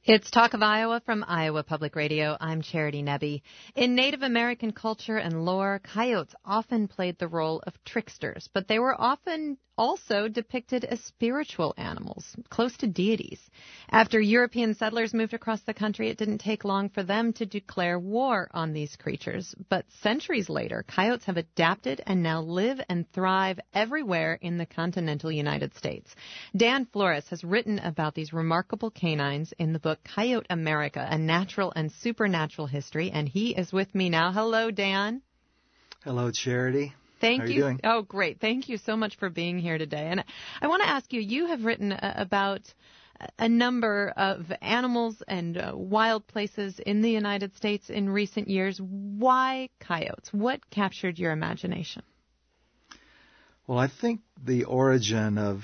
It's Talk of Iowa from Iowa Public Radio. I'm Charity Nebbe. In Native American culture and lore, coyotes often played the role of tricksters, but they were often also depicted as spiritual animals, close to deities. After European settlers moved across the country, it didn't take long for them to declare war on these creatures. But centuries later, coyotes have adapted and now live and thrive everywhere in the continental United States. Dan Flores has written about these remarkable canines in the book Coyote America, A Natural and Supernatural History, and he is with me now. Hello, Dan. Hello, Charity. Thank How are you doing? Oh, great. Thank you so much for being here today. And I want to ask you, you have written about a number of animals and wild places in the United States in recent years. Why coyotes? What captured your imagination? Well, I think the origin of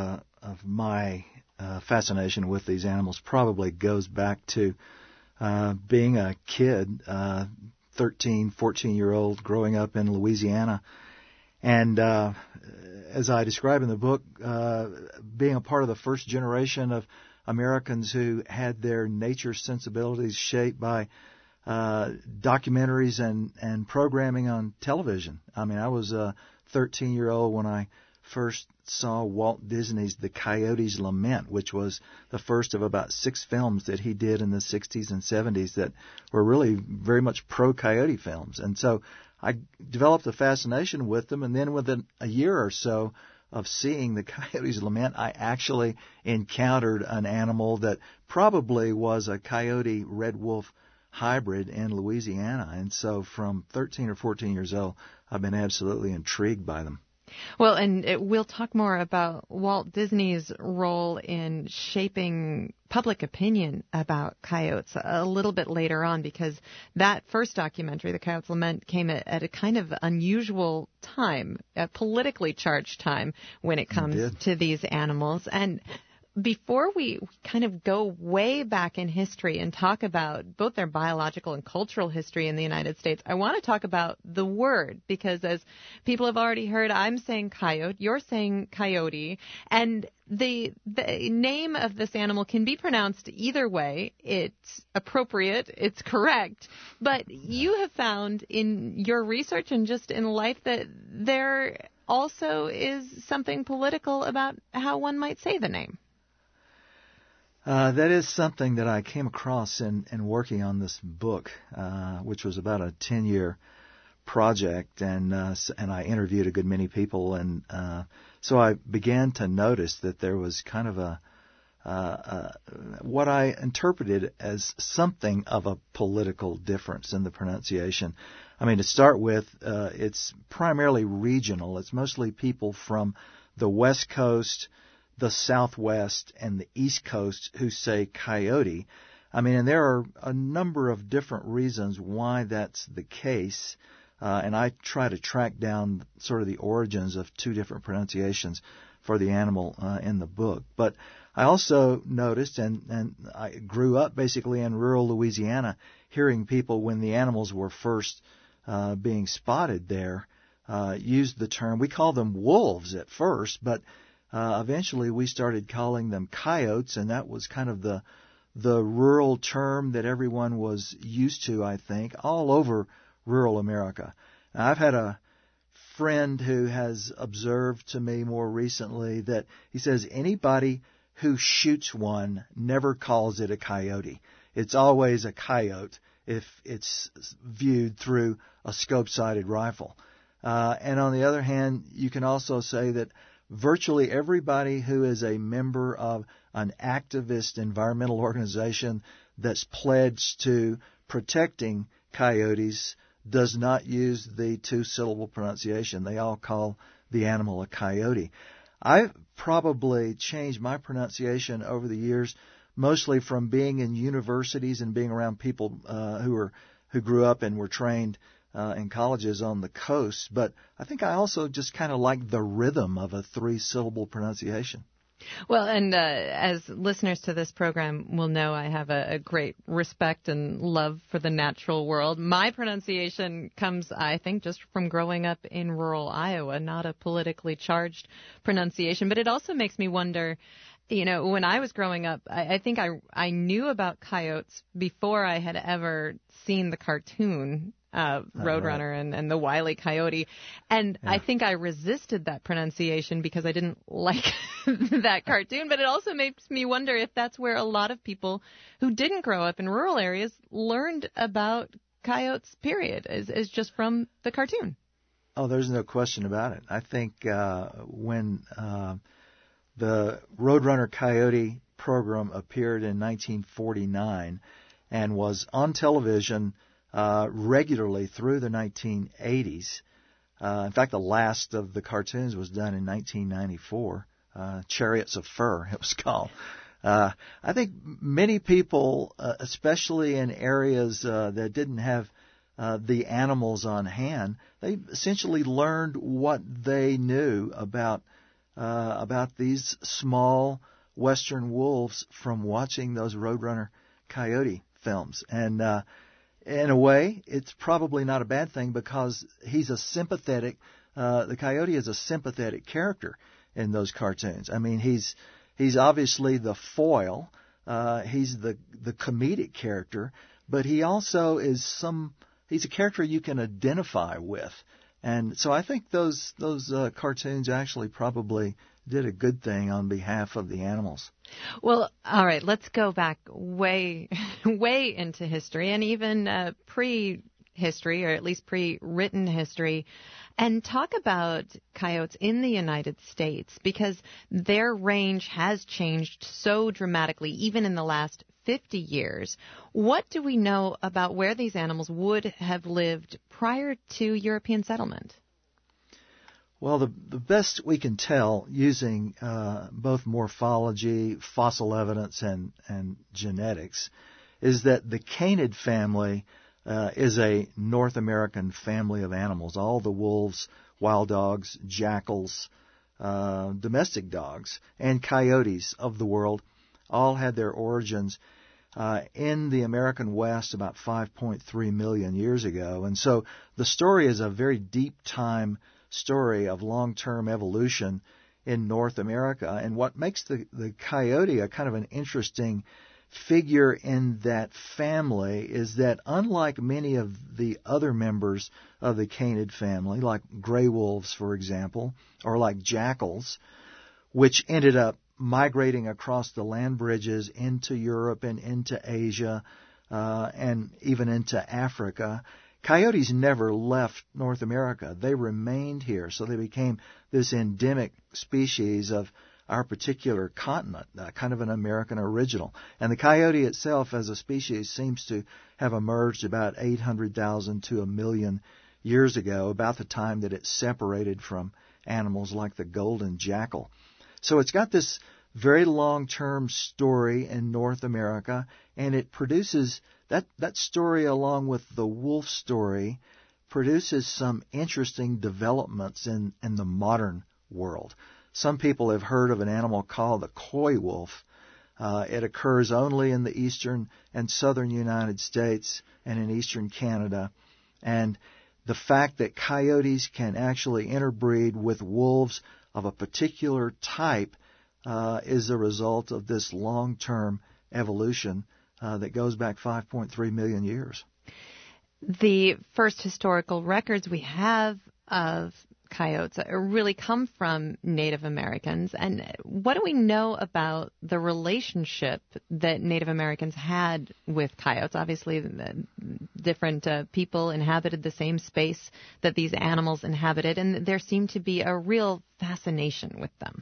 my fascination with these animals probably goes back to being a kid, 13, 14-year-old, growing up in Louisiana. And as I describe in the book, being a part of the first generation of Americans who had their nature sensibilities shaped by documentaries and programming on television. I mean, I was a 13-year-old when I first saw Walt Disney's The Coyote's Lament, which was the first of about 6 films that he did in the 60s and 70s that were really very much pro-coyote films. And so I developed a fascination with them, and then within a year or so of seeing The Coyote's Lament, I actually encountered an animal that probably was a coyote red wolf hybrid in Louisiana. And so from 13 or 14 years old, I've been absolutely intrigued by them. Well, and we'll talk more about Walt Disney's role in shaping public opinion about coyotes a little bit later on, because that first documentary, The Coyote's Lament, came at a kind of unusual time, a politically charged time when it comes to these animals. And before we kind of go way back in history and talk about both their biological and cultural history in the United States, I want to talk about the word, because as people have already heard, I'm saying coyote, you're saying coyote, and the name of this animal can be pronounced either way. It's appropriate, it's correct, but you have found in your research and just in life that there also is something political about how one might say the name. That is something that I came across in working on this book, which was about a 10-year project, and I interviewed a good many people, and so I began to notice that there was kind of what I interpreted as something of a political difference in the pronunciation. I mean, to start with, it's primarily regional. It's mostly people from the West Coast, the Southwest, and the East Coast who say coyote. I mean, and there are a number of different reasons why that's the case, and I try to track down sort of the origins of 2 different pronunciations for the animal in the book. But I also noticed, and I grew up basically in rural Louisiana, hearing people when the animals were first being spotted there use the term, we call them wolves at first, but eventually we started calling them coyotes, and that was kind of the rural term that everyone was used to, I think, all over rural America. Now, I've had a friend who has observed to me more recently that he says anybody who shoots one never calls it a coyote. It's always a coyote if it's viewed through a scope-sighted rifle. And on the other hand, you can also say that virtually everybody who is a member of an activist environmental organization that's pledged to protecting coyotes does not use the 2-syllable pronunciation. They all call the animal a coyote. I've probably changed my pronunciation over the years, mostly from being in universities and being around people who grew up and were trained in colleges on the coast, but I think I also just kind of like the rhythm of a 3-syllable pronunciation. Well, and as listeners to this program will know, I have a great respect and love for the natural world. My pronunciation comes, I think, just from growing up in rural Iowa, not a politically charged pronunciation, but it also makes me wonder, When I was growing up, I think I knew about coyotes before I had ever seen the cartoon Roadrunner right. and the Wile E. Coyote. And Yeah. I think I resisted that pronunciation because I didn't like that cartoon. But it also makes me wonder if that's where a lot of people who didn't grow up in rural areas learned about coyotes, period, is just from the cartoon. Oh, there's no question about it. I think when the Roadrunner Coyote program appeared in 1949 and was on television regularly through the 1980s. In fact, the last of the cartoons was done in 1994. Chariots of Fur, it was called. I think many people, especially in areas that didn't have the animals on hand, they essentially learned what they knew about these small western wolves from watching those Roadrunner Coyote films. And in a way, it's probably not a bad thing because he's a sympathetic. The coyote is a sympathetic character in those cartoons. I mean, he's obviously the foil. He's the comedic character, but he also is he's a character you can identify with. And so I think those cartoons actually probably did a good thing on behalf of the animals. Well, all right, let's go back way into history and even pre-history, or at least pre-written history, and talk about coyotes in the United States, because their range has changed so dramatically, even in the last 50 years. What do we know about where these animals would have lived prior to European settlement? Well, the best we can tell using both morphology, fossil evidence, and genetics is that the canid family is a North American family of animals. All the wolves, wild dogs, jackals, domestic dogs, and coyotes of the world all had their origins in the American West about 5.3 million years ago. And so the story is a very deep time story of long-term evolution in North America. And what makes the coyote a kind of an interesting figure in that family is that unlike many of the other members of the canid family, like gray wolves, for example, or like jackals, which ended up migrating across the land bridges into Europe and into Asia and even into Africa, coyotes never left North America. They remained here, so they became this endemic species of our particular continent, kind of an American original. And the coyote itself as a species seems to have emerged about 800,000 to 1 million years ago, about the time that it separated from animals like the golden jackal. So it's got this very long-term story in North America, and it produces that story, along with the wolf story, produces some interesting developments in the modern world. Some people have heard of an animal called the coy wolf. It occurs only in the eastern and southern United States and in eastern Canada. And the fact that coyotes can actually interbreed with wolves of a particular type is a result of this long-term evolution that goes back 5.3 million years. The first historical records we have of coyotes really come from Native Americans. And what do we know about the relationship that Native Americans had with coyotes? Obviously, different people inhabited the same space that these animals inhabited, and there seemed to be a real fascination with them.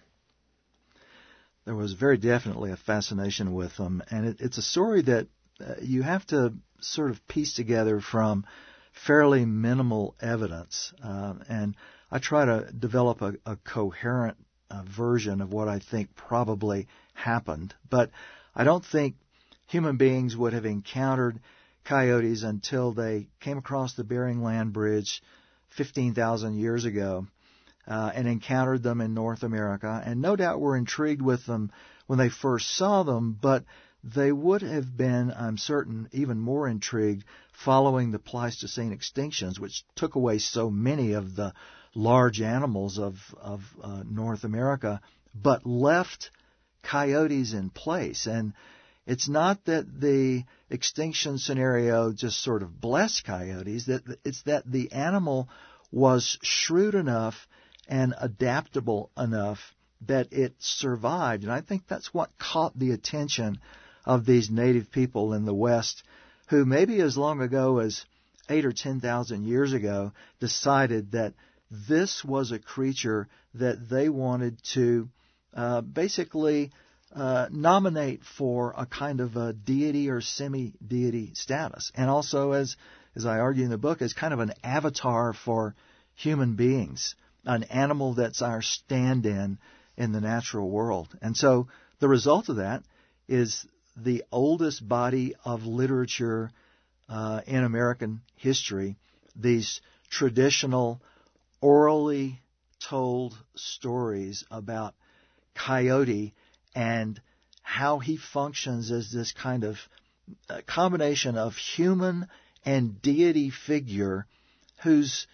There was very definitely a fascination with them, and it's a story that you have to sort of piece together from fairly minimal evidence, and I try to develop a coherent version of what I think probably happened. But I don't think human beings would have encountered coyotes until they came across the Bering Land Bridge 15,000 years ago and encountered them in North America, and no doubt were intrigued with them when they first saw them, but they would have been, I'm certain, even more intrigued following the Pleistocene extinctions, which took away so many of the large animals of North America, but left coyotes in place. And it's not that the extinction scenario just sort of blessed coyotes, it's that the animal was shrewd enough and adaptable enough that it survived. And I think that's what caught the attention of these native people in the West, who maybe as long ago as 8,000 or 10,000 years ago decided that this was a creature that they wanted to basically nominate for a kind of a deity or semi-deity status. And also, as I argue in the book, as kind of an avatar for human beings, an animal that's our stand-in the natural world. And so the result of that is the oldest body of literature in American history, these traditional orally told stories about Coyote and how he functions as this kind of combination of human and deity figure whose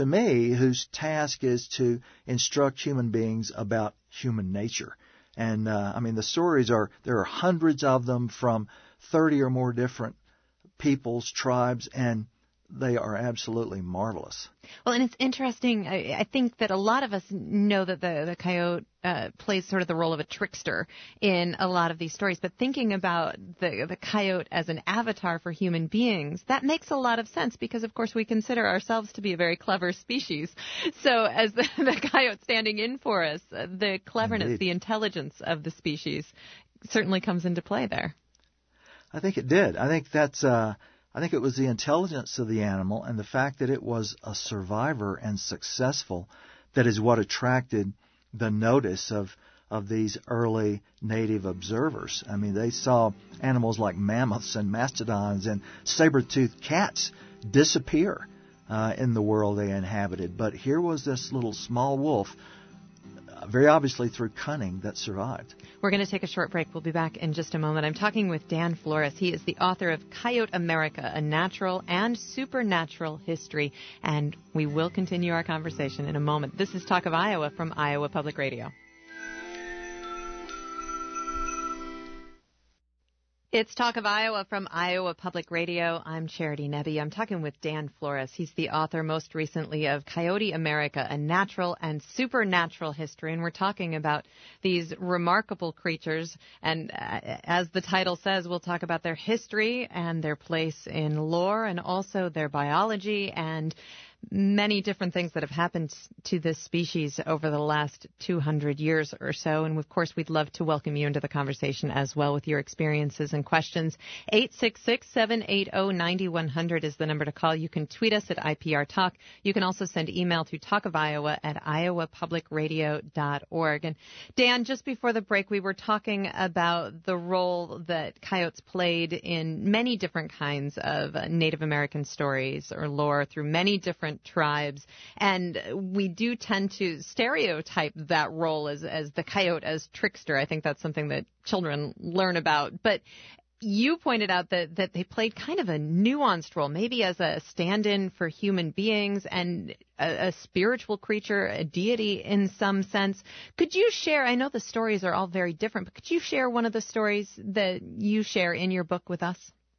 task is to instruct human beings about human nature. And the stories there are hundreds of them from 30 or more different peoples, tribes, and they are absolutely marvelous. Well, and it's interesting. I think that a lot of us know that the coyote plays sort of the role of a trickster in a lot of these stories. But thinking about the coyote as an avatar for human beings, that makes a lot of sense because, of course, we consider ourselves to be a very clever species. So as the coyote standing in for us, the cleverness, Indeed. the intelligence of the species certainly comes into play there. I think it did. I think it was the intelligence of the animal and the fact that it was a survivor and successful that is what attracted the notice of these early native observers. I mean, they saw animals like mammoths and mastodons and saber-toothed cats disappear in the world they inhabited. But here was this little small wolf, very obviously through cunning, that survived. We're going to take a short break. We'll be back in just a moment. I'm talking with Dan Flores. He is the author of Coyote America, A Natural and Supernatural History. And we will continue our conversation in a moment. This is Talk of Iowa from Iowa Public Radio. It's Talk of Iowa from Iowa Public Radio. I'm Charity Nebbe. I'm talking with Dan Flores. He's the author most recently of Coyote America, A Natural and Supernatural History. And we're talking about these remarkable creatures. And as the title says, we'll talk about their history and their place in lore and also their biology and many different things that have happened to this species over the last 200 years or so. And, of course, we'd love to welcome you into the conversation as well with your experiences and questions. 866-780-9100 is the number to call. You can tweet us at IPR Talk. You can also send email to talkofiowa@iowapublicradio.org. And, Dan, just before the break, we were talking about the role that coyotes played in many different kinds of Native American stories or lore through many different tribes, and we do tend to stereotype that role as the coyote as trickster. I think that's something that children learn about. But you pointed out that they played kind of a nuanced role, maybe as a stand-in for human beings and a spiritual creature, a deity in some sense. Could you share, I know the stories are all very different, but could you share one of the stories that you share in your book with us?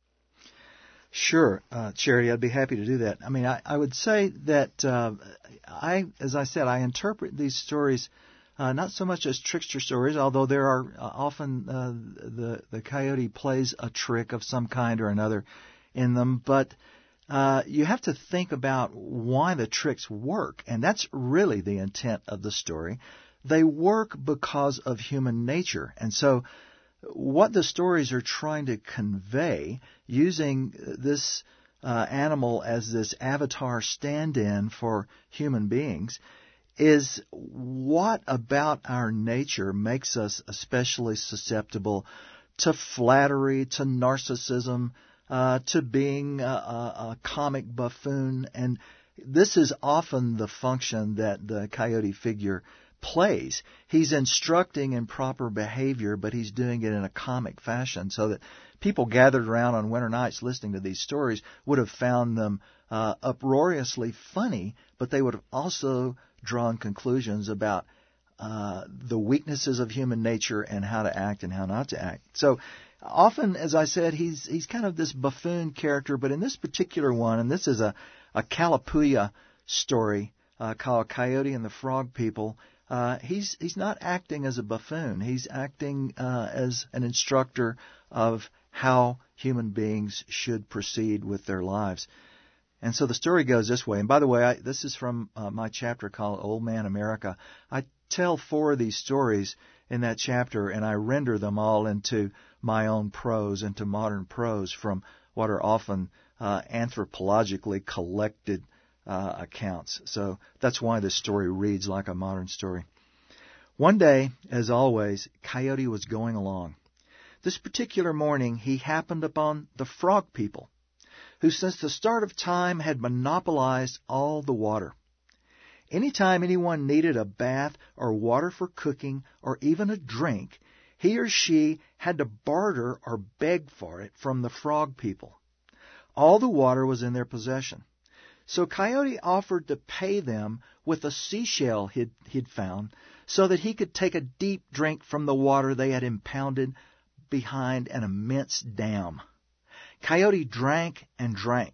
Sure, Charity, I'd be happy to do that. I mean, I would say that as I said, I interpret these stories not so much as trickster stories, although there are often the coyote plays a trick of some kind or another in them. But you have to think about why the tricks work, and that's really the intent of the story. They work because of human nature, and so what the stories are trying to convey, using this animal as this avatar stand-in for human beings, is what about our nature makes us especially susceptible to flattery, to narcissism, to being a comic buffoon. And this is often the function that the coyote figure plays. He's instructing in proper behavior, but he's doing it in a comic fashion, so that people gathered around on winter nights listening to these stories would have found them uproariously funny, but they would have also drawn conclusions about the weaknesses of human nature and how to act and how not to act. So often, as I said, he's kind of this buffoon character, but in this particular one, and this is a Kalapuya story called Coyote and the Frog People, he's not acting as a buffoon. He's acting as an instructor of how human beings should proceed with their lives. And so the story goes this way. And by the way, this is from my chapter called Old Man America. I tell 4 of these stories in that chapter, and I render them all into my own prose, into modern prose from what are often anthropologically collected accounts. So that's why this story reads like a modern story. One day, as always, Coyote was going along. This particular morning, he happened upon the Frog People, who since the start of time had monopolized all the water. Anytime anyone needed a bath or water for cooking or even a drink, he or she had to barter or beg for it from the Frog People. All the water was in their possession. So Coyote offered to pay them with a seashell he'd found so that he could take a deep drink from the water they had impounded behind an immense dam. Coyote drank and drank.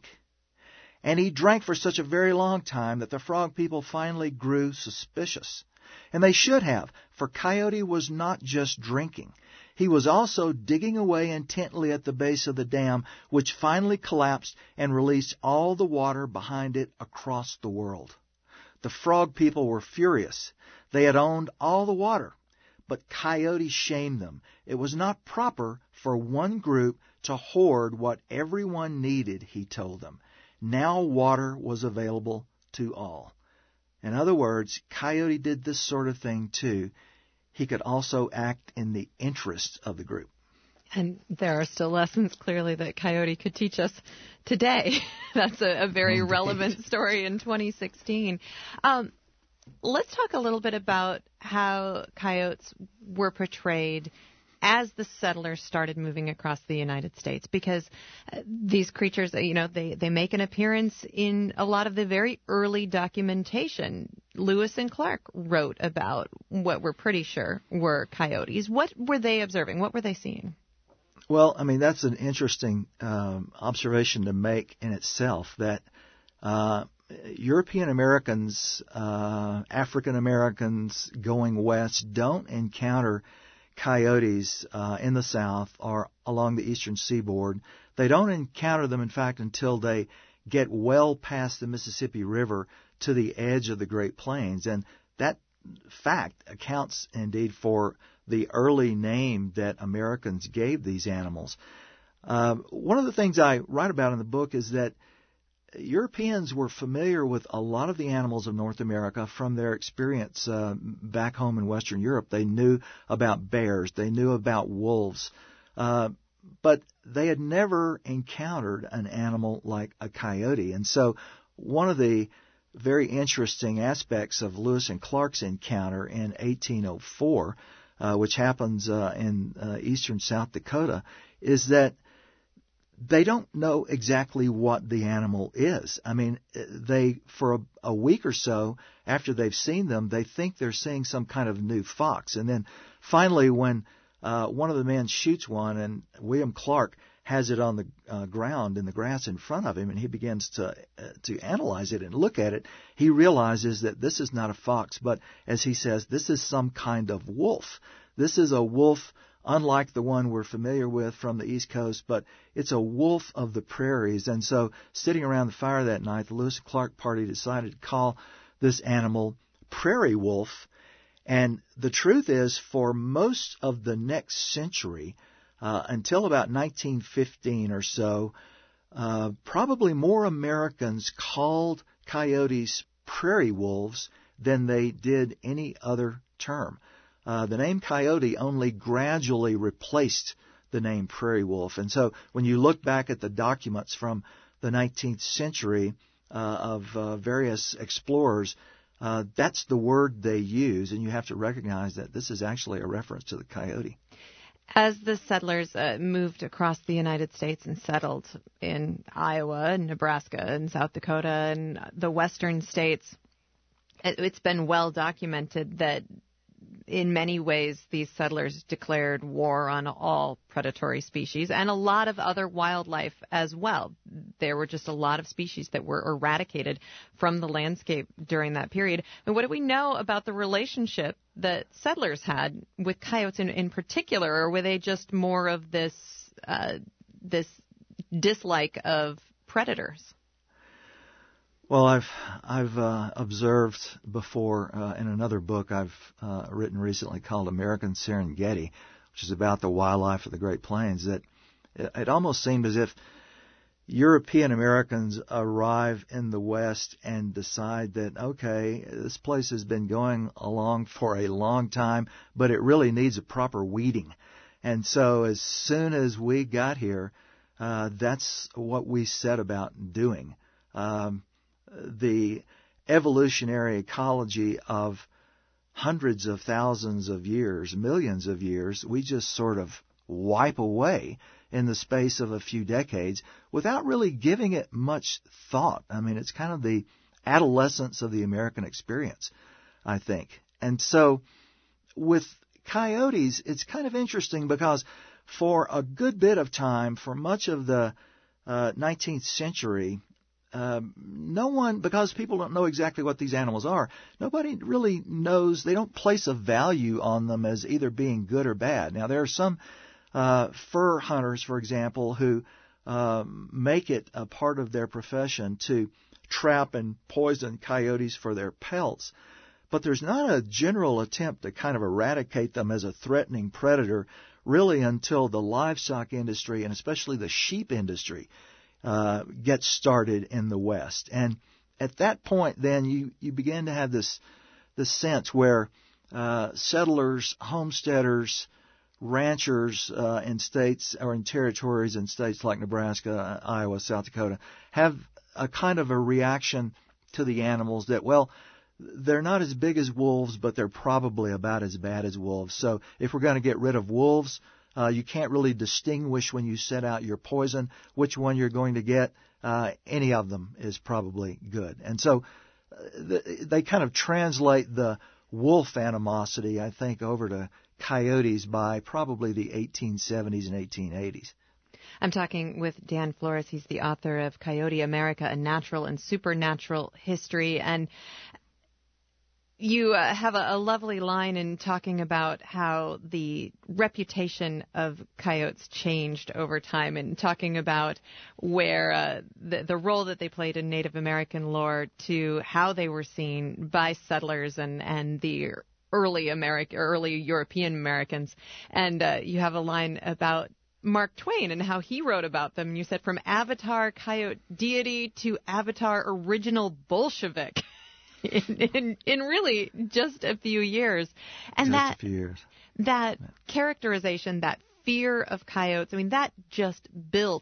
And he drank for such a very long time that the Frog People finally grew suspicious. And they should have, for Coyote was not just drinking. He was also digging away intently at the base of the dam, which finally collapsed and released all the water behind it across the world. The Frog People were furious. They had owned all the water. But Coyote shamed them. It was not proper for one group to hoard what everyone needed, he told them. Now water was available to all. In other words, Coyote did this sort of thing too. He could also act in the interest of the group. And there are still lessons, clearly, that Coyote could teach us today. That's a very relevant story in 2016. Let's talk a little bit about how coyotes were portrayed as the settlers started moving across the United States, because these creatures, they make an appearance in a lot of the very early documentation. Lewis and Clark wrote about what we're pretty sure were coyotes. What were they observing? What were they seeing? Well, I mean, that's an interesting observation to make in itself, that European Americans, African Americans going west don't encounter coyotes in the south or along the eastern seaboard. They don't encounter them, in fact, until they get well past the Mississippi River to the edge of the Great Plains. And that fact accounts indeed for the early name that Americans gave these animals. One of the things I write about in the book is that Europeans were familiar with a lot of the animals of North America from their experience back home in Western Europe. They knew about bears. They knew about wolves. But they had never encountered an animal like a coyote. And so one of the very interesting aspects of Lewis and Clark's encounter in 1804, which happens in eastern South Dakota, is that they don't know exactly what the animal is. I mean, they, for a week or so after they've seen them, they think they're seeing some kind of new fox. And then finally, when one of the men shoots one, and William Clark has it on the ground in the grass in front of him, and he begins to analyze it and look at it, he realizes that this is not a fox, but, as he says, this is some kind of wolf. This is a wolf unlike the one we're familiar with from the East Coast, but it's a wolf of the prairies. And so, sitting around the fire that night, the Lewis and Clark party decided to call this animal Prairie Wolf. And the truth is, for most of the next century, until about 1915 or so, probably more Americans called coyotes prairie wolves than they did any other term. The name coyote only gradually replaced the name prairie wolf. And so when you look back at the documents from the 19th century of various explorers, that's the word they use, and you have to recognize that this is actually a reference to the coyote. As the settlers moved across the United States and settled in Iowa and Nebraska and South Dakota and the western states, it's been well documented that in many ways, these settlers declared war on all predatory species and a lot of other wildlife as well. There were just a lot of species that were eradicated from the landscape during that period. And what do we know about the relationship that settlers had with coyotes in particular, or were they just more of this dislike of predators? Well, I've observed before in another book I've written recently called American Serengeti, which is about the wildlife of the Great Plains, that it almost seemed as if European Americans arrive in the West and decide that, okay, this place has been going along for a long time, but it really needs a proper weeding. And so as soon as we got here, that's what we set about doing. The evolutionary ecology of hundreds of thousands of years, millions of years, we just sort of wipe away in the space of a few decades without really giving it much thought. I mean, it's kind of the adolescence of the American experience, I think. And so with coyotes, it's kind of interesting because for a good bit of time, for much of the 19th century, no one, because people don't know exactly what these animals are, nobody really knows, they don't place a value on them as either being good or bad. Now, there are some fur hunters, for example, who make it a part of their profession to trap and poison coyotes for their pelts. But there's not a general attempt to kind of eradicate them as a threatening predator really until the livestock industry and especially the sheep industry gets started in the West. And at that point, then, you begin to have this sense where settlers, homesteaders, ranchers in states or in territories in states like Nebraska, Iowa, South Dakota, have a kind of a reaction to the animals that, well, they're not as big as wolves, but they're probably about as bad as wolves. So if we're going to get rid of wolves, you can't really distinguish when you set out your poison which one you're going to get. Any of them is probably good. And so they kind of translate the wolf animosity, I think, over to coyotes by probably the 1870s and 1880s. I'm talking with Dan Flores. He's the author of Coyote America, A Natural and Supernatural History. And you have a lovely line in talking about how the reputation of coyotes changed over time, and talking about where the role that they played in Native American lore to how they were seen by settlers and the early European Americans. And you have a line about Mark Twain and how he wrote about them. And you said, from Avatar coyote deity to Avatar original Bolshevik. In really just a few years. And just a few years. That characterization, that fear of coyotes, I mean, that just built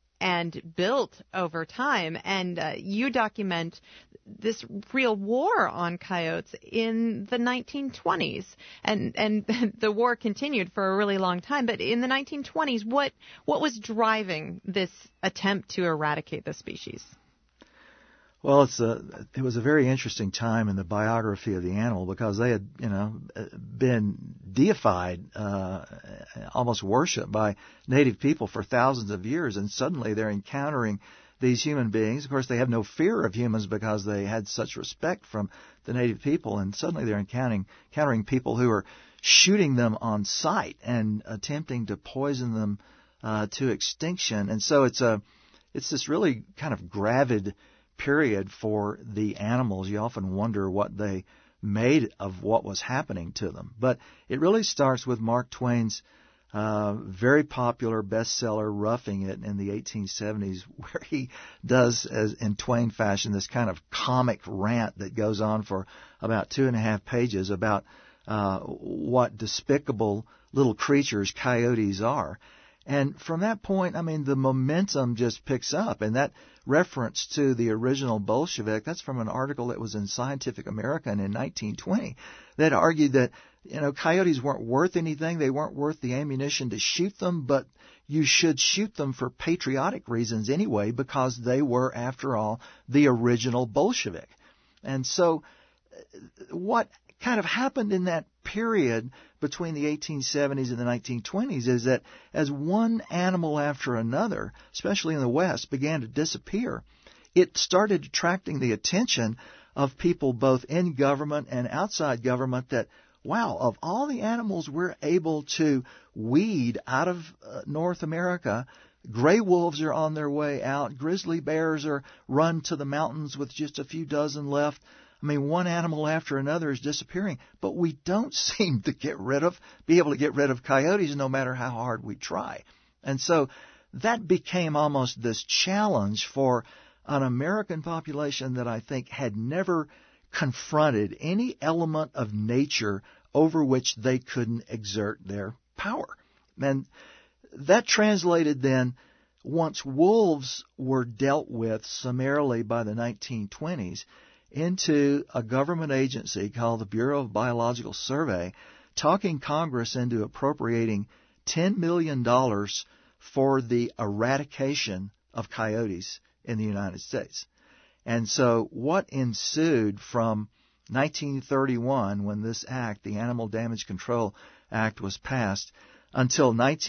over time. And you document this real war on coyotes in the 1920s. And the war continued for a really long time. But in the 1920s, what was driving this attempt to eradicate the species? Well, it was a very interesting time in the biography of the animal because they had, been deified, almost worshipped by native people for thousands of years, and suddenly they're encountering these human beings. Of course, they have no fear of humans because they had such respect from the native people, and suddenly they're encountering people who are shooting them on sight and attempting to poison them to extinction. And so it's this really kind of gravid period for the animals. You often wonder what they made of what was happening to them. But it really starts with Mark Twain's very popular bestseller, Roughing It, in the 1870s, where he does, as in Twain fashion, this kind of comic rant that goes on for about 2.5 pages about what despicable little creatures coyotes are. And from that point, I mean, the momentum just picks up. And that reference to the original Bolshevik, that's from an article that was in Scientific American in 1920 that argued that, coyotes weren't worth anything. They weren't worth the ammunition to shoot them, but you should shoot them for patriotic reasons anyway because they were, after all, the original Bolshevik. And so what kind of happened in that period between the 1870s and the 1920s is that as one animal after another, especially in the West, began to disappear, it started attracting the attention of people both in government and outside government that, wow, of all the animals we're able to weed out of North America, gray wolves are on their way out. Grizzly bears are run to the mountains with just a few dozen left. I mean, one animal after another is disappearing, but we don't seem to be able to get rid of coyotes no matter how hard we try. And so that became almost this challenge for an American population that I think had never confronted any element of nature over which they couldn't exert their power. And that translated then, once wolves were dealt with summarily by the 1920s, into a government agency called the Bureau of Biological Survey, talking Congress into appropriating $10 million for the eradication of coyotes in the United States. And so what ensued from 1931, when this act, the Animal Damage Control Act, was passed, until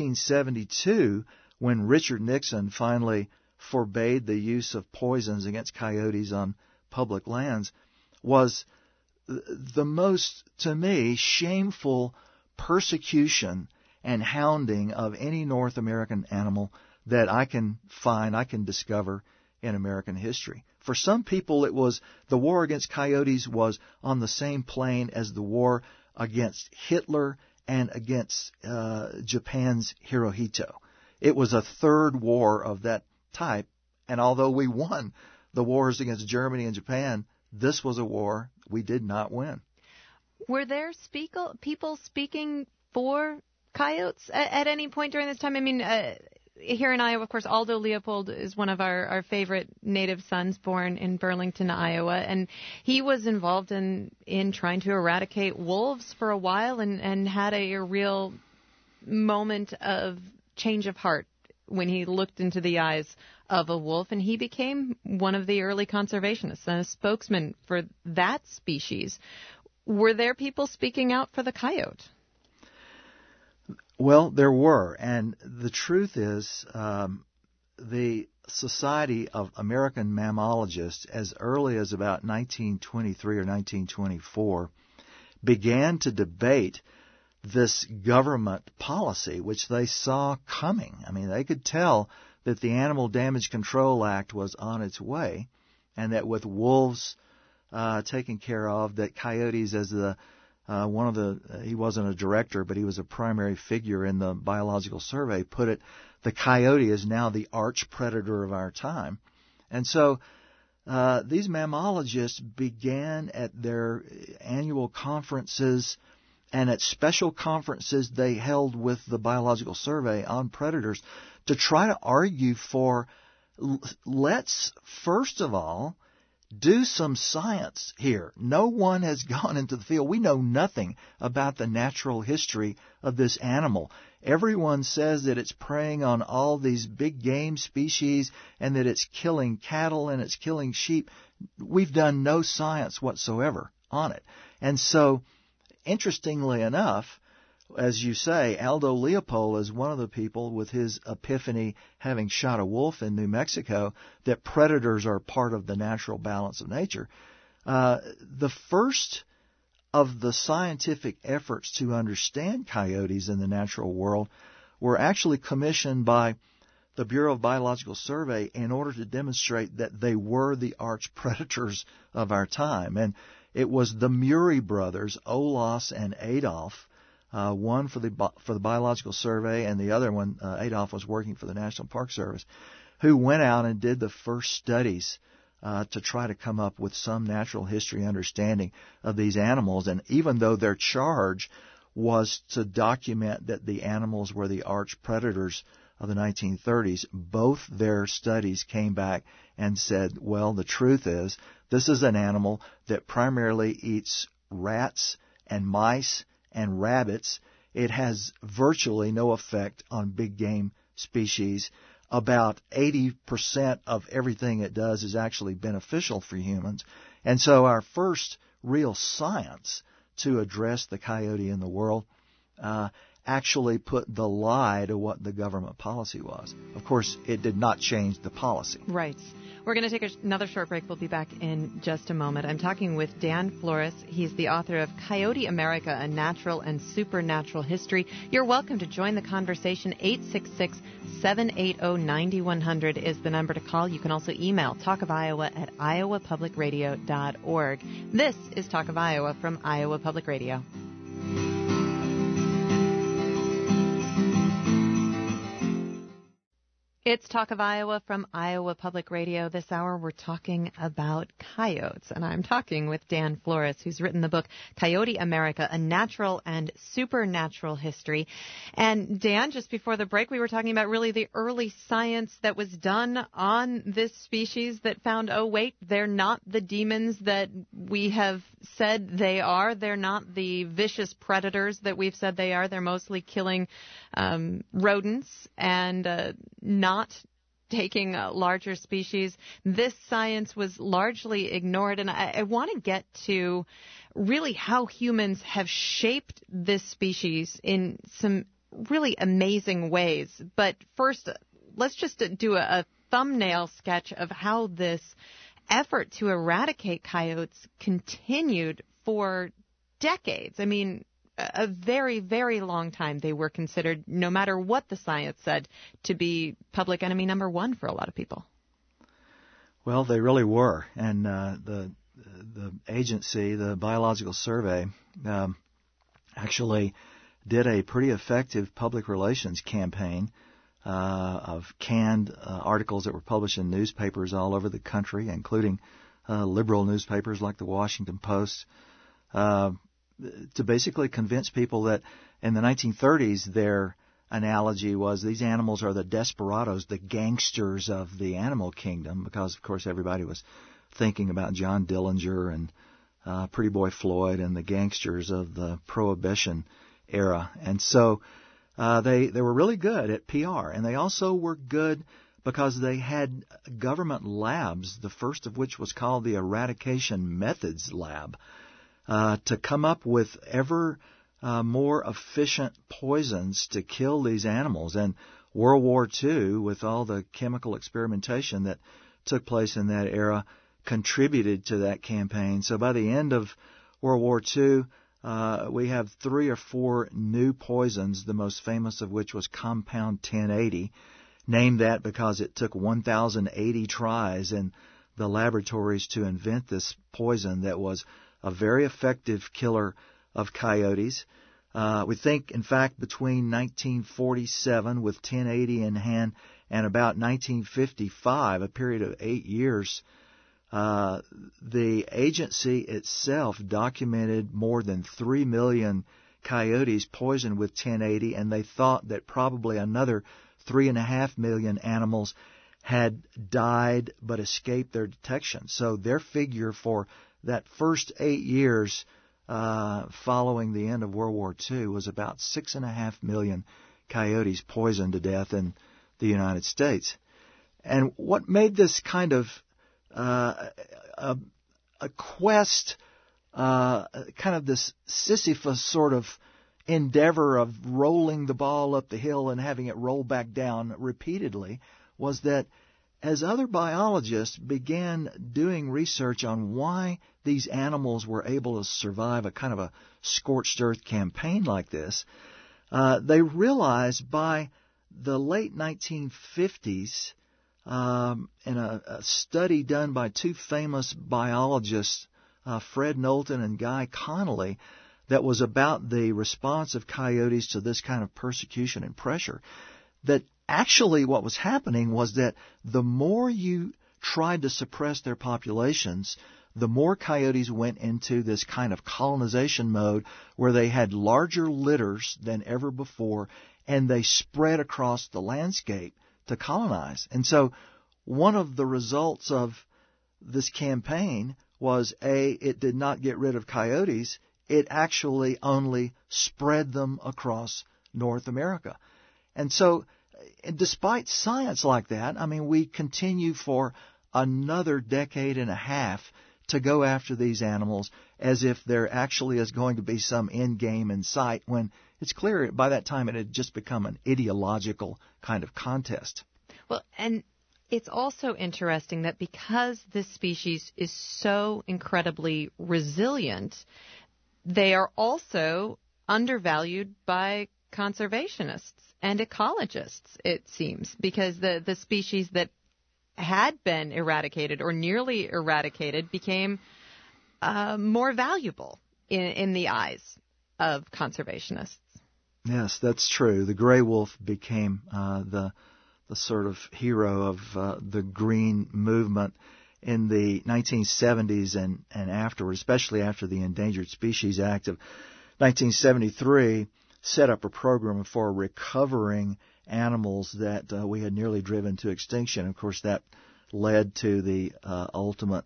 1972, when Richard Nixon finally forbade the use of poisons against coyotes on public lands, was the most, to me, shameful persecution and hounding of any North American animal that I can discover in American history. For some people, it was the war against coyotes was on the same plane as the war against Hitler and against Japan's Hirohito. It was a third war of that type, and although we won the wars against Germany and Japan, this was a war we did not win. Were there people speaking for coyotes at any point during this time? I mean, here in Iowa, of course, Aldo Leopold is one of our favorite native sons, born in Burlington, Iowa, and he was involved in trying to eradicate wolves for a while and had a real moment of change of heart when he looked into the eyes of a wolf, and he became one of the early conservationists and a spokesman for that species. Were there people speaking out for the coyote? Well, there were, and the truth is the Society of American Mammalogists, as early as about 1923 or 1924, began to debate this government policy, which they saw coming. I mean, they could tell that the Animal Damage Control Act was on its way, and that with wolves taken care of, that coyotes, as he wasn't a director, but he was a primary figure in the Biological Survey, put it, the coyote is now the arch predator of our time. And so these mammalogists began at their annual conferences and at special conferences they held with the Biological Survey on predators to try to argue for, let's first of all do some science here. No one has gone into the field. We know nothing about the natural history of this animal. Everyone says that it's preying on all these big game species and that it's killing cattle and it's killing sheep. We've done no science whatsoever on it. And so, interestingly enough, as you say, Aldo Leopold is one of the people with his epiphany, having shot a wolf in New Mexico, that predators are part of the natural balance of nature. The first of the scientific efforts to understand coyotes in the natural world were actually commissioned by the Bureau of Biological Survey in order to demonstrate that they were the arch predators of our time. And it was the Murray brothers, Olaus and Adolf, one for the Biological Survey, and the other one, Adolf, was working for the National Park Service, who went out and did the first studies to try to come up with some natural history understanding of these animals. And even though their charge was to document that the animals were the arch predators of the 1930s, both their studies came back and said, well, the truth is, this is an animal that primarily eats rats and mice and rabbits. It has virtually no effect on big game species. About 80% of everything it does is actually beneficial for humans. And so our first real science to address the coyote in the world actually put the lie to what the government policy was. Of course, it did not change the policy. Right. We're going to take another short break. We'll be back in just a moment. I'm talking with Dan Flores. He's the author of Coyote America, A Natural and Supernatural History. You're welcome to join the conversation. 866-780-9100 is the number to call. You can also email talkofiowa@iowapublicradio.org. This is Talk of Iowa from Iowa Public Radio. It's Talk of Iowa from Iowa Public Radio. This hour we're talking about coyotes, and I'm talking with Dan Flores, who's written the book Coyote America, A Natural and Supernatural History. And Dan, just before the break, we were talking about really the early science that was done on this species that found, oh, wait, they're not the demons that we have said they are. They're not the vicious predators that we've said they are. They're mostly killing rodents and not taking larger species. This science was largely ignored, and I want to get to really how humans have shaped this species in some really amazing ways. But first, let's just do a thumbnail sketch of how this effort to eradicate coyotes continued for decades. I mean, a very, very long time they were considered, no matter what the science said, to be public enemy number one for a lot of people. Well, they really were. And the agency, the Biological Survey, actually did a pretty effective public relations campaign of canned articles that were published in newspapers all over the country, including liberal newspapers like the Washington Post, to basically convince people that in the 1930s their analogy was these animals are the desperados, the gangsters of the animal kingdom, because, of course, everybody was thinking about John Dillinger and Pretty Boy Floyd and the gangsters of the Prohibition era. And so they were really good at PR, and they also were good because they had government labs, the first of which was called the Eradication Methods Lab, to come up with ever more efficient poisons to kill these animals. And World War II, with all the chemical experimentation that took place in that era, contributed to that campaign. So by the end of World War II, we have 3 or 4 new poisons, the most famous of which was Compound 1080, named that because it took 1,080 tries in the laboratories to invent this poison that was a very effective killer of coyotes. We think, in fact, between 1947 with 1080 in hand and about 1955, a period of 8 years, the agency itself documented more than 3 million coyotes poisoned with 1080, and they thought that probably another 3.5 million animals had died but escaped their detection. So their figure for that first 8 years following the end of World War II was about 6.5 million coyotes poisoned to death in the United States. And what made this kind of a quest, kind of this Sisyphus sort of endeavor of rolling the ball up the hill and having it roll back down repeatedly, was that as other biologists began doing research on why these animals were able to survive a kind of a scorched earth campaign like this, they realized by the late 1950s, in a study done by 2 famous biologists, Fred Knowlton and Guy Connolly, that was about the response of coyotes to this kind of persecution and pressure, that actually what was happening was that the more you tried to suppress their populations, the more coyotes went into this kind of colonization mode where they had larger litters than ever before, and they spread across the landscape to colonize. And so one of the results of this campaign was, it did not get rid of coyotes, it actually only spread them across North America. And so despite science like that, I mean, we continue for another decade and a half to go after these animals as if there actually is going to be some end game in sight, when it's clear by that time it had just become an ideological kind of contest. Well, and it's also interesting that because this species is so incredibly resilient, they are also undervalued by conservationists and ecologists, it seems, because the species that had been eradicated or nearly eradicated became more valuable in the eyes of conservationists. Yes, that's true. The gray wolf became the sort of hero of the green movement in the 1970s and afterward, especially after the Endangered Species Act of 1973 set up a program for recovering animals that we had nearly driven to extinction. Of course, that led to the ultimate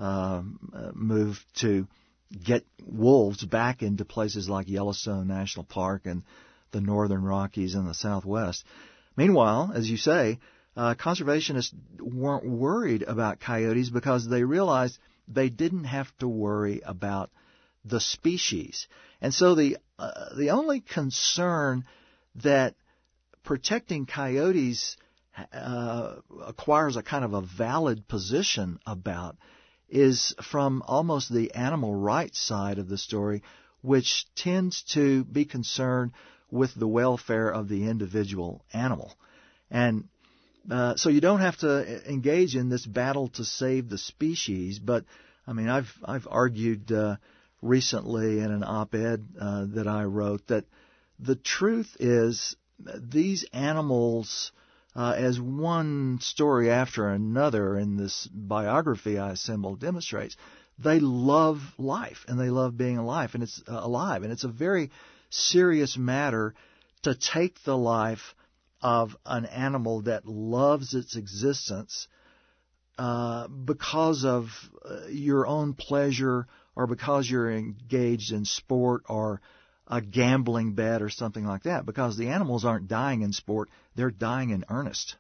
move to get wolves back into places like Yellowstone National Park and the Northern Rockies and the Southwest. Meanwhile, as you say, conservationists weren't worried about coyotes because they realized they didn't have to worry about the species. And so the only concern that protecting coyotes acquires a kind of a valid position about is from almost the animal rights side of the story, which tends to be concerned with the welfare of the individual animal. And so you don't have to engage in this battle to save the species, but I mean, I've argued recently in an op-ed that I wrote that the truth is these animals, as one story after another in this biography I assembled demonstrates, they love life and they love being alive, and it's a very serious matter to take the life of an animal that loves its existence because of your own pleasure, or because you're engaged in sport or a gambling bet or something like that, because the animals aren't dying in sport, they're dying in earnest.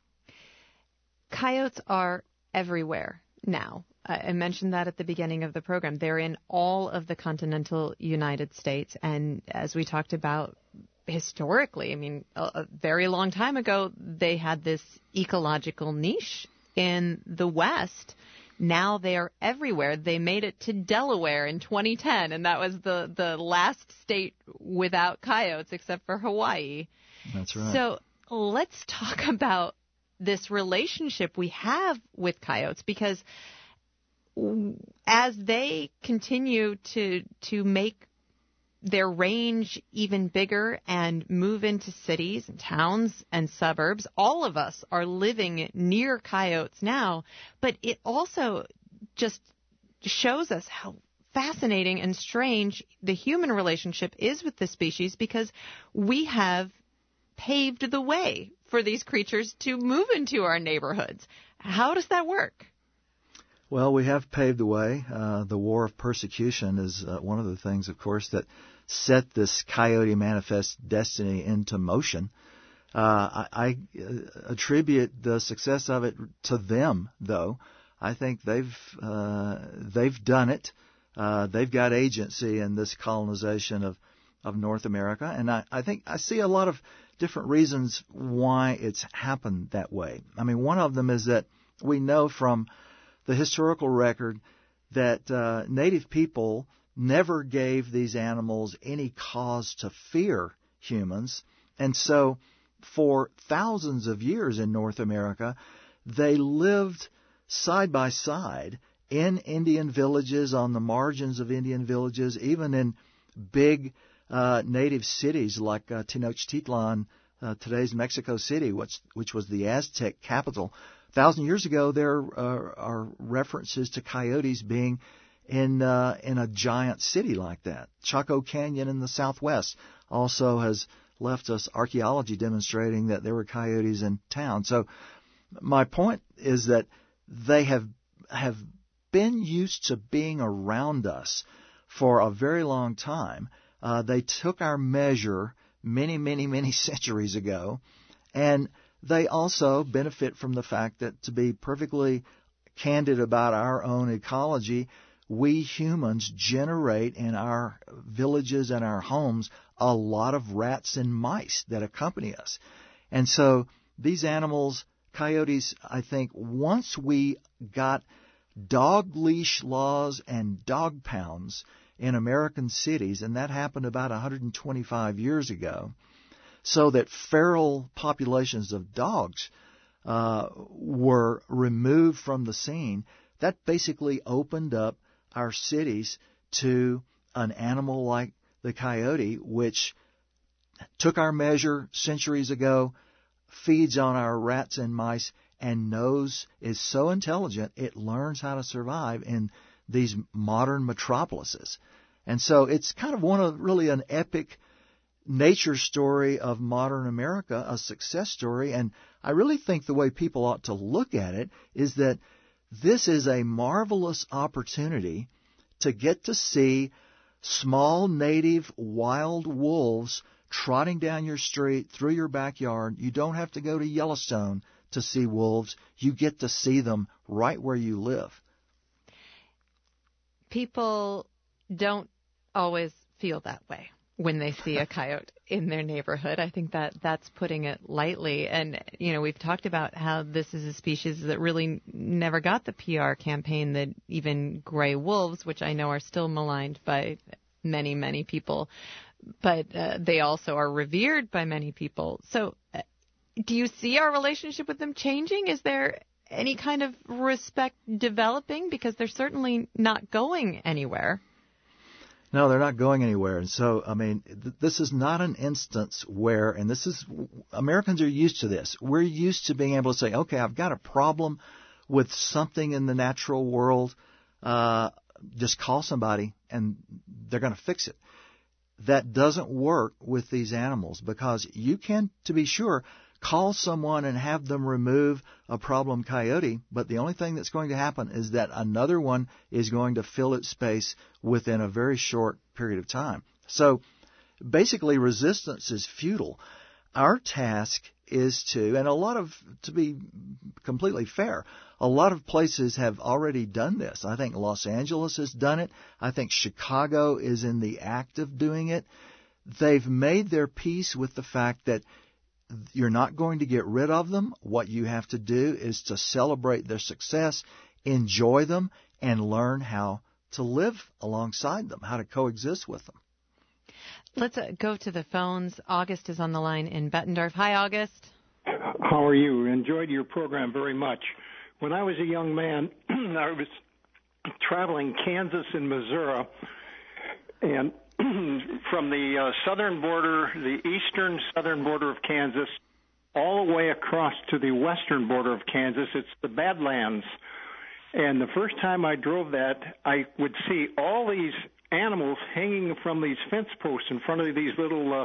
Coyotes are everywhere now. I mentioned that at the beginning of the program. They're in all of the continental United States, and as we talked about historically, I mean, a very long time ago, they had this ecological niche in the West. Now they are everywhere. They made it to Delaware in 2010, and that was the last state without coyotes except for Hawaii. That's right. So let's talk about this relationship we have with coyotes, because as they continue to make their range even bigger and move into cities and towns and suburbs, all of us are living near coyotes now, but it also just shows us how fascinating and strange the human relationship is with the species, because we have paved the way for these creatures to move into our neighborhoods. How does that work? Well, we have paved the way. The war of persecution is one of the things, of course, that set this coyote manifest destiny into motion. I attribute the success of it to them, though. I think they've done it. They've got agency in this colonization of North America, and I think I see a lot of different reasons why it's happened that way. I mean, one of them is that we know from the historical record that native people never gave these animals any cause to fear humans. And so for thousands of years in North America, they lived side by side in Indian villages, on the margins of Indian villages, even in big native cities like Tenochtitlan, today's Mexico City, which was the Aztec capital. 1,000 years ago, there are references to coyotes being in a giant city like that. Chaco Canyon in the Southwest also has left us archaeology demonstrating that there were coyotes in town. So my point is that they have been used to being around us for a very long time. They took our measure many centuries ago, and they also benefit from the fact that, to be perfectly candid about our own ecology, we humans generate in our villages and our homes a lot of rats and mice that accompany us. And so these animals, coyotes, I think once we got dog leash laws and dog pounds in American cities, and that happened about 125 years ago, so that feral populations of dogs were removed from the scene, that basically opened up our cities to an animal like the coyote, which took our measure centuries ago, feeds on our rats and mice, and is so intelligent it learns how to survive in these modern metropolises. And so it's kind of really an epic nature story of modern America, a success story. And I really think the way people ought to look at it is that this is a marvelous opportunity to get to see small native wild wolves trotting down your street, through your backyard. You don't have to go to Yellowstone to see wolves. You get to see them right where you live. People don't always feel that way when they see a coyote in their neighborhood. I think that's putting it lightly. And, we've talked about how this is a species that really never got the PR campaign that even gray wolves, which I know are still maligned by many, many people, but they also are revered by many people. So do you see our relationship with them changing? Is there any kind of respect developing? Because they're certainly not going anywhere. No, they're not going anywhere. And so, this is not an instance where, and Americans are used to this. We're used to being able to say, okay, I've got a problem with something in the natural world. Just call somebody and they're going to fix it. That doesn't work with these animals, because you can, to be sure, call someone and have them remove a problem coyote, but the only thing that's going to happen is that another one is going to fill its space within a very short period of time. So basically resistance is futile. Our task is to be completely fair, a lot of places have already done this. I think Los Angeles has done it. I think Chicago is in the act of doing it. They've made their peace with the fact that you're not going to get rid of them. What you have to do is to celebrate their success, enjoy them, and learn how to live alongside them, how to coexist with them. Let's go to the phones. August is on the line in Bettendorf. Hi, August. How are you? Enjoyed your program very much. When I was a young man, I was traveling Kansas and Missouri, and from the southern border, the eastern southern border of Kansas, all the way across to the western border of Kansas, it's the Badlands. And the first time I drove that, I would see all these animals hanging from these fence posts in front of these little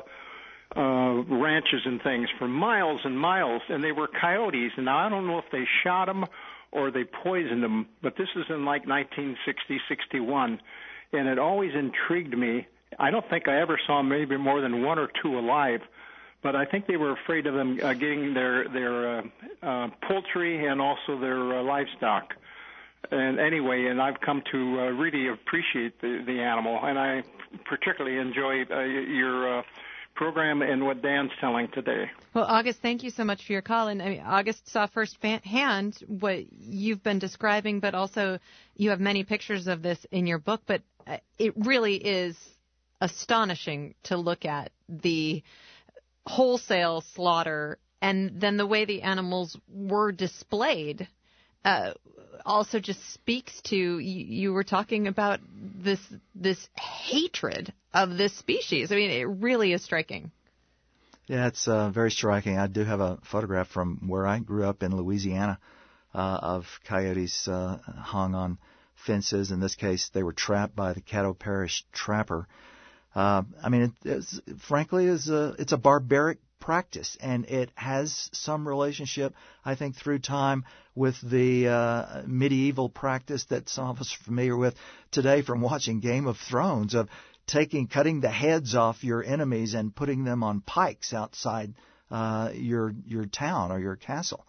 ranches and things for miles and miles, and they were coyotes. And now I don't know if they shot them or they poisoned them, but this is in like 1960, 61, and it always intrigued me. I don't think I ever saw maybe more than one or two alive, but I think they were afraid of them getting their poultry and also their livestock. And anyway, and I've come to really appreciate the animal, and I particularly enjoy your program and what Dan's telling today. Well, August, thank you so much for your call. And August saw firsthand what you've been describing, but also you have many pictures of this in your book. But it really is astonishing to look at the wholesale slaughter and then the way the animals were displayed. Also just speaks to, you were talking about this hatred of this species. I mean, it really is striking. Yeah, it's very striking. I do have a photograph from where I grew up in Louisiana of coyotes hung on fences. In this case, they were trapped by the Caddo Parish trapper. I mean, frankly, it's a barbaric practice, and it has some relationship, I think, through time with the medieval practice that some of us are familiar with today from watching Game of Thrones, of cutting the heads off your enemies and putting them on pikes outside your town or your castle.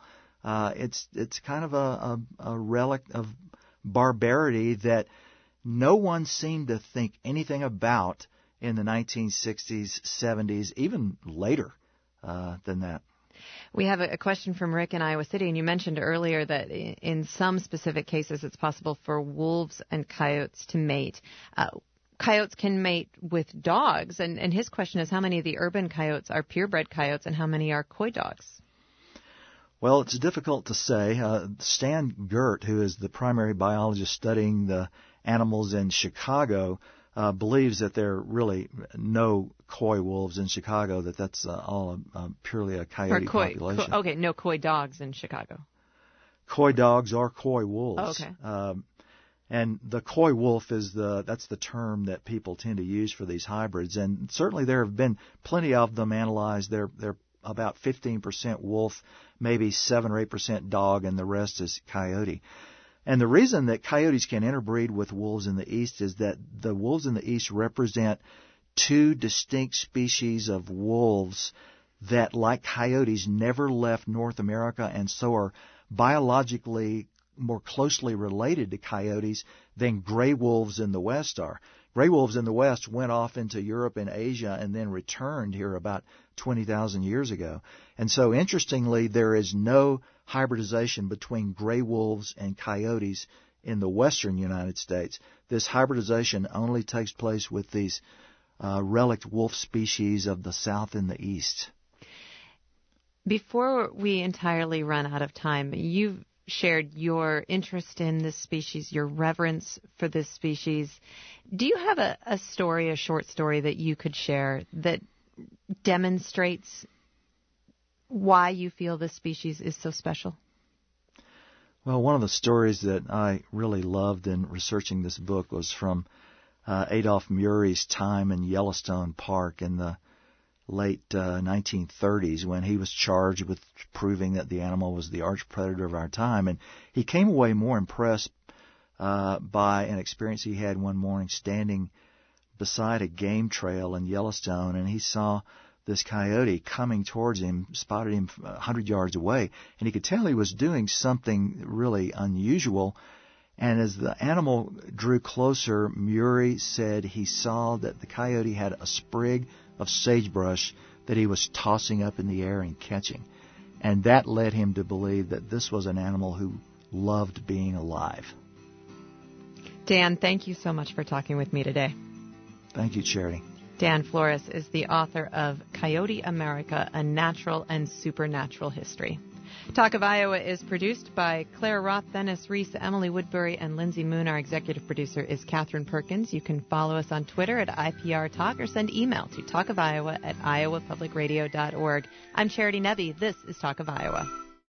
It's kind of a relic of barbarity that no one seemed to think anything about in the 1960s, 70s, even later than that. We have a question from Rick in Iowa City, and you mentioned earlier that in some specific cases it's possible for wolves and coyotes to mate. Coyotes can mate with dogs, and his question is how many of the urban coyotes are purebred coyotes and how many are coy dogs? Well, it's difficult to say. Stan Gert, who is the primary biologist studying the animals in Chicago, believes that there are really no coy wolves in Chicago, that's all purely a coyote population. No coy dogs in Chicago. Coy dogs are coy wolves. Oh, okay. And the coy wolf that's the term that people tend to use for these hybrids. And certainly there have been plenty of them analyzed. They're about 15% wolf, maybe 7 or 8% dog, and the rest is coyote. And the reason that coyotes can interbreed with wolves in the East is that the wolves in the East represent two distinct species of wolves that, like coyotes, never left North America and so are biologically more closely related to coyotes than gray wolves in the West are. Gray wolves in the West went off into Europe and Asia and then returned here about 20,000 years ago. And so, interestingly, there is no hybridization between gray wolves and coyotes in the western United States. This hybridization only takes place with these relict wolf species of the South and the East. Before we entirely run out of time, you've shared your interest in this species, your reverence for this species. Do you have a short story that you could share that demonstrates why you feel this species is so special? Well, one of the stories that I really loved in researching this book was from Adolph Murray's time in Yellowstone Park in the late 1930s, when he was charged with proving that the animal was the arch predator of our time. And he came away more impressed by an experience he had one morning standing beside a game trail in Yellowstone, and he saw this coyote coming towards him, spotted him 100 yards away, and he could tell he was doing something really unusual. And as the animal drew closer, Murray said he saw that the coyote had a sprig of sagebrush that he was tossing up in the air and catching. And that led him to believe that this was an animal who loved being alive. Dan, thank you so much for talking with me today. Thank you, Charity. Dan Flores is the author of Coyote America, A Natural and Supernatural History. Talk of Iowa is produced by Claire Roth, Dennis Reese, Emily Woodbury, and Lindsay Moon. Our executive producer is Catherine Perkins. You can follow us on Twitter at IPR Talk or send email to talkofiowa@iowapublicradio.org. I'm Charity Nebbe. This is Talk of Iowa.